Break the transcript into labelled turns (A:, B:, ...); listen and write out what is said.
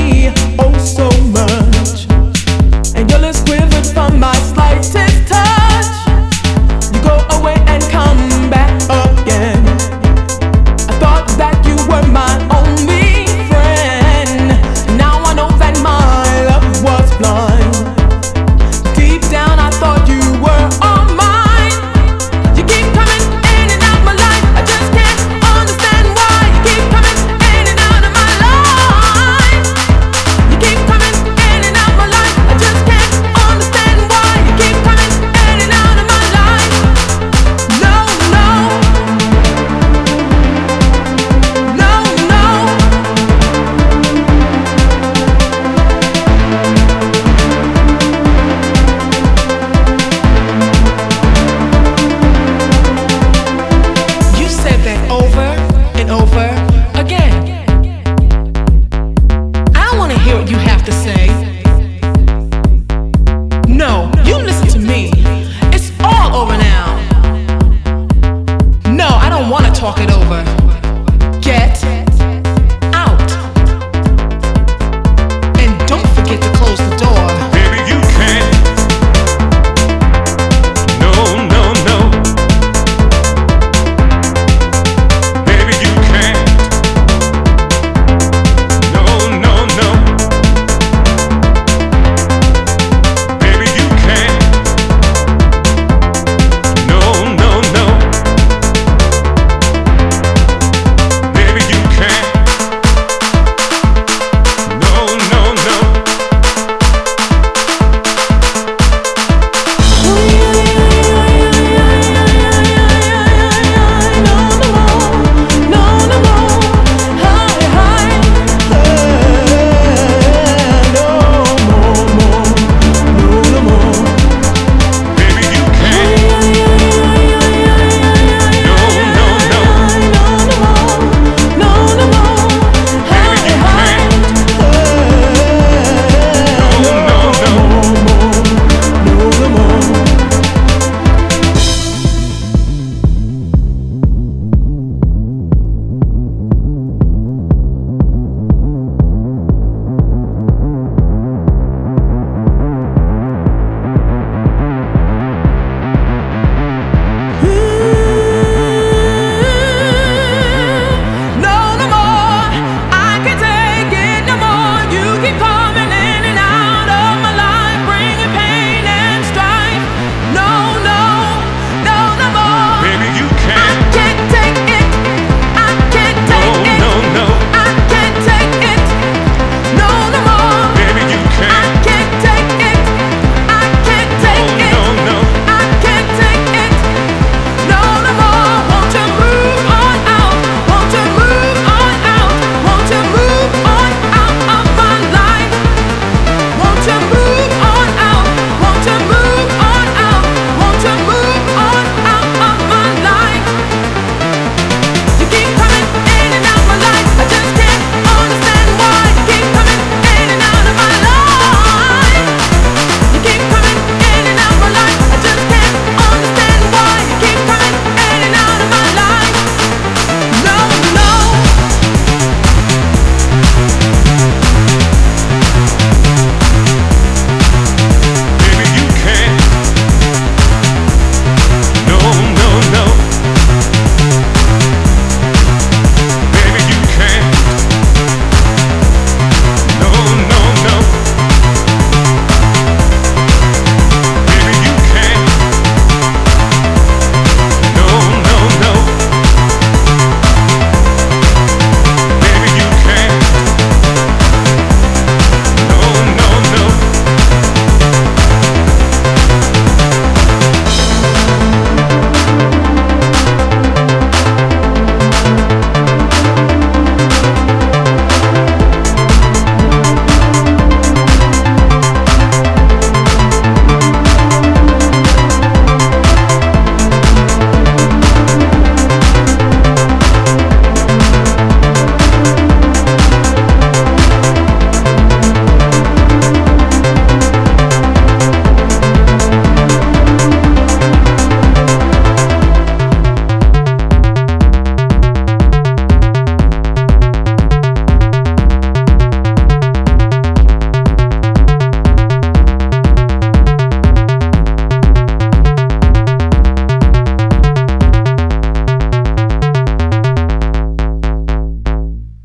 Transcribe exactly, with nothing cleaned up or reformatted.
A: me oh so much, and your lips quivered from my slightest touch. You go away and come back again. I thought that you were my only friend. Now I know that my love was blind. Deep down I thought you were all mine. You keep coming in and out my life. I just can't understand why. You keep coming in and out of my life. You keep coming in and out my life. I just can't understand why. You keep coming in and out of my life. No, no. No, no. You said that over and over again. I don't want to hear what you have to say.